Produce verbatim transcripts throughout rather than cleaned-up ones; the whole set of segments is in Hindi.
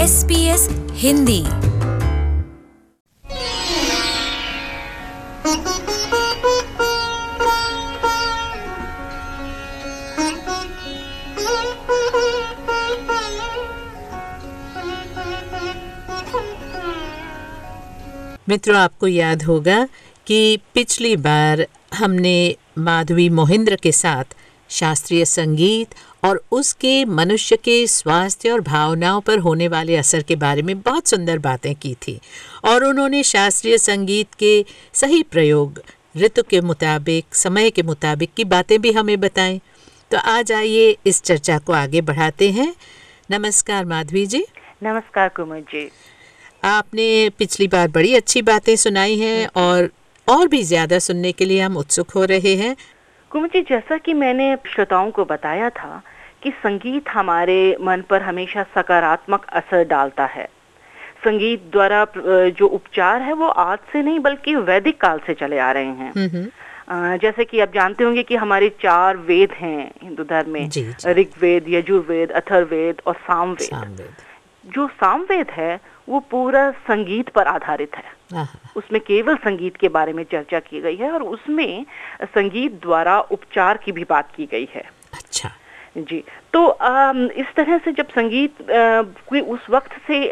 S B S Hindi. मित्रों, आपको याद होगा कि पिछली बार हमने माधवी मोहिंद्र के साथ शास्त्रीय संगीत और उसके मनुष्य के स्वास्थ्य और भावनाओं पर होने वाले असर के बारे में बहुत सुंदर बातें की थी और उन्होंने शास्त्रीय संगीत के सही प्रयोग, ऋतु के मुताबिक, समय के मुताबिक की बातें भी हमें बताएं। तो आज आइए इस चर्चा को आगे बढ़ाते हैं। नमस्कार माधवी जी। नमस्कार कुमुद जी। आपने पिछली बार बड़ी अच्छी बातें सुनाई हैं और और भी ज्यादा सुनने के लिए हम उत्सुक हो रहे हैं। कुमुद जी, जैसा कि मैंने श्रोताओं को बताया था कि संगीत हमारे मन पर हमेशा सकारात्मक असर डालता है। संगीत द्वारा जो उपचार है वो आज से नहीं बल्कि वैदिक काल से चले आ रहे हैं। जैसे कि आप जानते होंगे कि हमारे चार वेद हैं हिंदू धर्म में, ऋग्वेद, यजुर्वेद, अथर्ववेद और सामवेद। जो सामवेद है वो पूरा संगीत पर आधारित है। उसमें केवल संगीत के बारे में चर्चा की गई है और उसमें संगीत द्वारा उपचार की भी बात की गई है। अच्छा जी। तो इस तरह से जब संगीत कोई उस वक्त से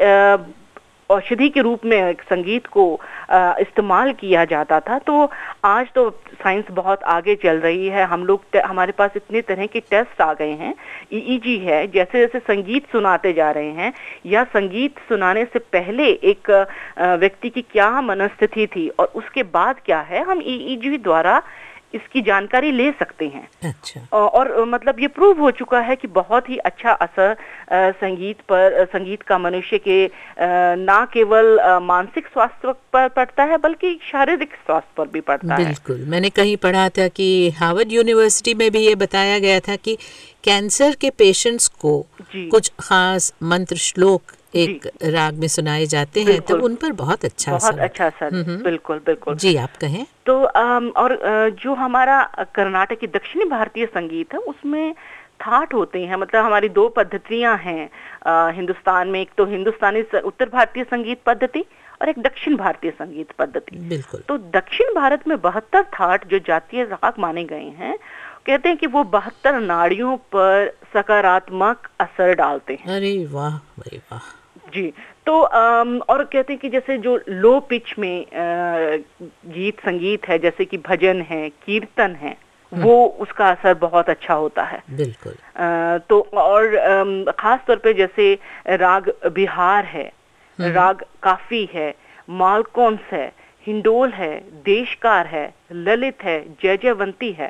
औषधि के रूप में संगीत को इस्तेमाल किया जाता था, तो आज तो साइंस बहुत आगे चल रही है। हम लोग हमारे पास इतने तरह के टेस्ट आ गए हैं, ई ई जी है, जैसे जैसे संगीत सुनाते जा रहे हैं या संगीत सुनाने से पहले एक व्यक्ति की क्या मनस्थिति थी और उसके बाद क्या है, हम ई ई जी द्वारा इसकी जानकारी ले सकते हैं। अच्छा। और, और मतलब ये प्रूव हो चुका है कि बहुत ही अच्छा असर आ, संगीत पर संगीत का मनुष्य के आ, ना केवल आ, मानसिक स्वास्थ्य पर पड़ता है बल्कि शारीरिक स्वास्थ्य पर भी पड़ता है। बिल्कुल। मैंने कहीं पढ़ा था कि हार्वर्ड यूनिवर्सिटी में भी ये बताया गया था कि कैंसर के पेशेंट्स को कुछ खास मंत्र श्लोक एक राग में सुनाए जाते हैं तो उन पर बहुत अच्छा बहुत असर अच्छा असर। बिल्कुल बिल्कुल जी, आप कहें। तो और जो हमारा कर्नाटक की दक्षिणी भारतीय संगीत है उसमें थाट होते हैं। मतलब हमारी दो पद्धतियां हैं हिंदुस्तान में, एक तो हिंदुस्तानी उत्तर भारतीय संगीत पद्धति और एक दक्षिण भारतीय संगीत पद्धति। बिल्कुल। तो दक्षिण भारत में बहत्तर थाट जो जातीय राग माने गए हैं, कहते हैं कि वो बहत्तर नाड़ियों पर सकारात्मक असर डालते हैं। अरे वाह भाई वाह। जी। तो आम, और कहते हैं कि जैसे जो लो पिच में आ, गीत संगीत है, जैसे कि भजन है, कीर्तन है, वो उसका असर बहुत अच्छा होता है। बिल्कुल। आ, तो और आम, खास तौर पे जैसे राग बिहार है, राग काफी है, मालकौंस है, हिंडोल है, देशकार है, ललित है, जयजयवंती है,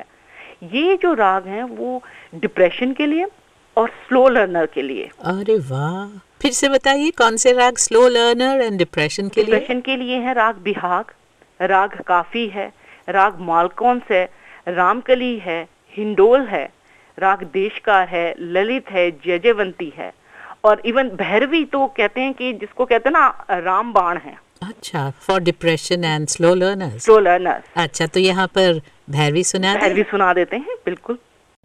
ये जो राग हैं वो डिप्रेशन के लिए और स्लो लर्नर के लिए। अरे वाह, फिर से बताइए कौन से राग स्लो लर्नर एंड डिप्रेशन के लिए? डिप्रेशन के लिए है राग बिहाग, राग काफी है, राग मालकौंस है, रामकली है, हिंडोल है, राग देशकार है, ललित है, जयजयवंती है और इवन भैरवी तो कहते हैं कि जिसको कहते हैं ना रामबाण है। अच्छा, for depression and slow learners. Slow learners. अच्छा, तो यहाँ पर भैरवी सुना भैरवी सुना देते हैं। बिल्कुल।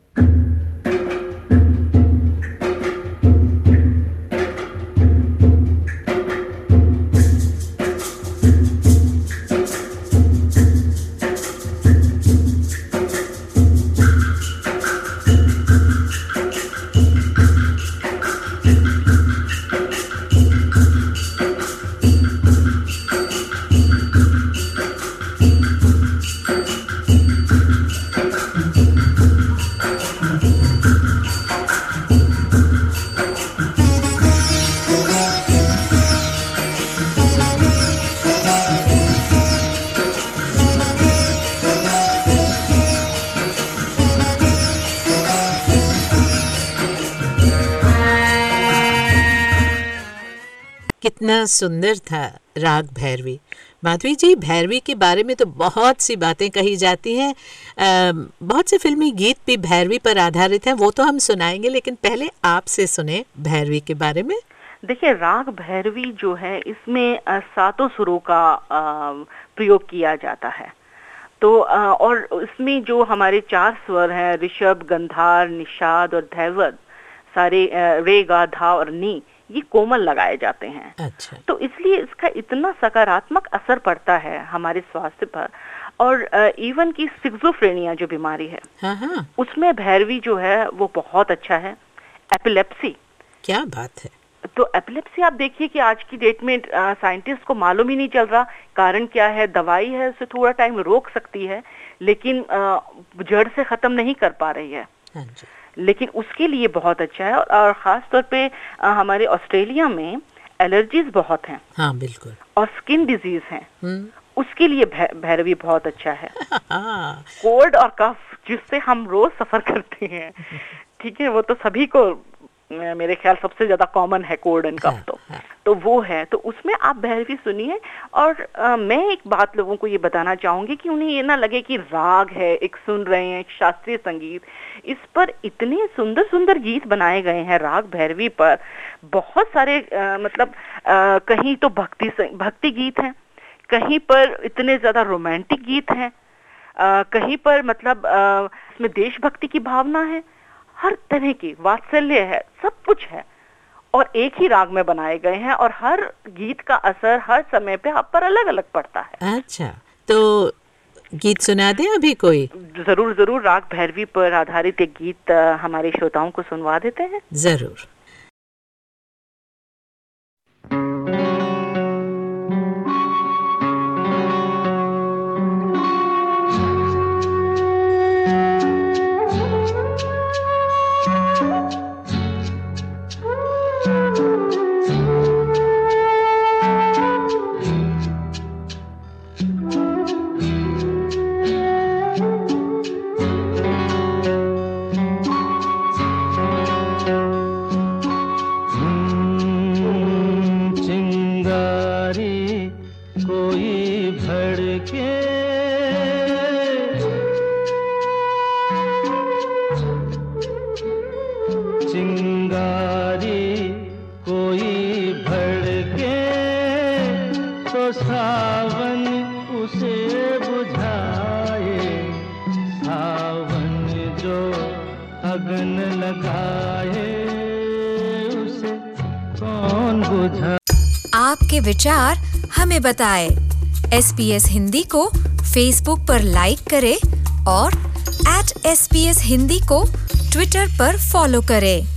कितना सुंदर था राग भैरवी। माधवी जी, भैरवी के बारे में तो बहुत सी बातें कही जाती हैं, बहुत से फिल्मी गीत भी भैरवी पर आधारित हैं, वो तो हम सुनाएंगे, लेकिन पहले आपसे सुने भैरवी के बारे में। देखिए, राग भैरवी जो है इसमें सातों सुरों का प्रयोग किया जाता है। तो और इसमें जो हमारे चार स्वर हैं, ऋषभ, गंधार, निषाद और धैवत, सारे रे, गा, धा और नी, ये कोमल लगाए जाते हैं। अच्छा। तो इसलिए इसका इतना सकारात्मक असर पड़ता है हमारे स्वास्थ्य पर। और इवन की सिक्सोफ्रेनिया जो बीमारी है, हाँ हाँ, उसमें भैरवी जो है वो बहुत अच्छा है। एपिलेप्सी, क्या बात है। तो एपिलेप्सी आप देखिए कि आज की डेट में साइंटिस्ट को मालूम ही नहीं चल रहा कारण क्या है। दवाई है उसे थोड़ा टाइम रोक सकती है, लेकिन आ, जड़ से खत्म नहीं कर पा रही है। हाँ जी। लेकिन उसके लिए बहुत अच्छा है। और ख़ास तौर पे आ, हमारे ऑस्ट्रेलिया में एलर्जीज बहुत हैं। हाँ बिल्कुल। और स्किन डिजीज हैं, उसके लिए भैरवी बहुत अच्छा है। कोल्ड और कफ जिससे हम रोज सफर करते हैं, ठीक है, वो तो सभी को मेरे ख्याल सबसे ज्यादा कॉमन है कोल्ड एंड कफ। तो तो वो है, तो उसमें आप भैरवी सुनिए। और आ, मैं एक बात लोगों को ये बताना चाहूंगी कि उन्हें ये ना लगे कि राग है, एक सुन रहे हैं शास्त्रीय संगीत। इस पर इतने सुंदर सुंदर गीत बनाए गए हैं राग भैरवी पर। बहुत सारे आ, मतलब आ, कहीं तो भक्ति भक्ति गीत हैं, कहीं पर इतने ज्यादा रोमांटिक गीत हैं, आ, कहीं पर मतलब आ, इसमें देशभक्ति की भावना है, हर तरह की वात्सल्य है, सब कुछ है। और एक ही राग में बनाए गए हैं और हर गीत का असर हर समय पे आप पर अलग अलग पड़ता है। अच्छा, तो गीत सुना दें अभी कोई? जरूर जरूर, राग भैरवी पर आधारित एक गीत हमारे श्रोताओं को सुनवा देते हैं। जरूर। आपके विचार हमें बताएं। एस बी एस हिंदी को फेसबुक पर लाइक करें और at S B S Hindi को ट्विटर पर फॉलो करें।